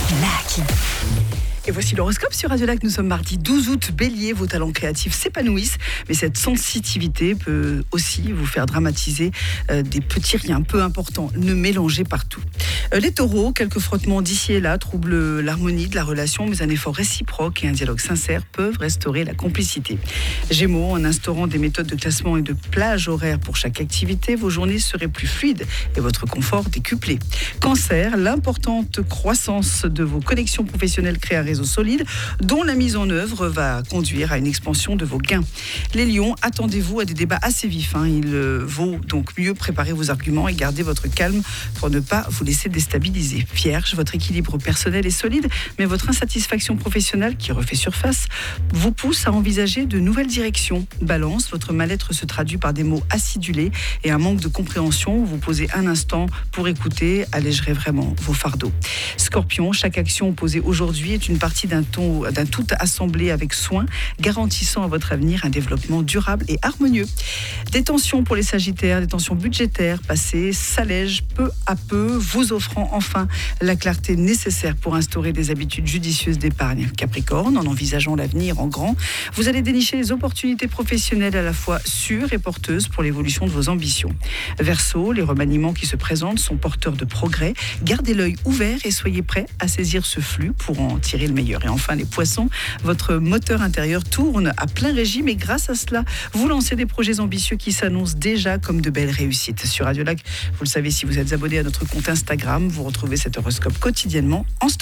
Lac. Et voici l'horoscope sur Radio Lac. Nous sommes mardi 12 août. Bélier, vos talents créatifs s'épanouissent, mais cette sensitivité peut aussi vous faire dramatiser des petits riens peu importants. Ne mélangez partout. Les taureaux, quelques frottements d'ici et là troublent l'harmonie de la relation, mais un effort réciproque et un dialogue sincère peuvent restaurer la complicité. Gémeaux, en instaurant des méthodes de classement et de plage horaire pour chaque activité, vos journées seraient plus fluides et votre confort décuplé. Cancer, l'importante croissance de vos connexions professionnelles crée un réseau solide dont la mise en œuvre va conduire à une expansion de vos gains. Les lions, attendez-vous à des débats assez vifs. Il vaut donc mieux préparer vos arguments et garder votre calme pour ne pas vous laisser déstabiliser. Vierge, votre équilibre personnel est solide, mais votre insatisfaction professionnelle qui refait surface vous pousse à envisager de nouvelles directions. Balance, votre mal-être se traduit par des mots acidulés et un manque de compréhension. Vous posez un instant pour écouter, allégerait vraiment vos fardeaux. Scorpion, chaque action posée aujourd'hui est une partie d'un tout assemblé avec soin, garantissant à votre avenir un développement durable et harmonieux. Des tensions pour les Sagittaires, des tensions budgétaires passées s'allègent peu à peu, vous offrant enfin la clarté nécessaire pour instaurer des habitudes judicieuses d'épargne. Capricorne, en envisageant l'avenir en grand, vous allez dénicher les opportunités professionnelles à la fois sûres et porteuses pour l'évolution de vos ambitions. Verseau, les remaniements qui se présentent sont porteurs de progrès. Gardez l'œil ouvert et soyez prêts à saisir ce flux pour en tirer le meilleur. Et enfin, les poissons, votre moteur intérieur tourne à plein régime et grâce à cela, vous lancez des projets ambitieux qui s'annoncent déjà comme de belles réussites. Sur Radio Lac, vous le savez, si vous êtes abonné à notre compte Instagram, vous retrouvez cet horoscope quotidiennement en story.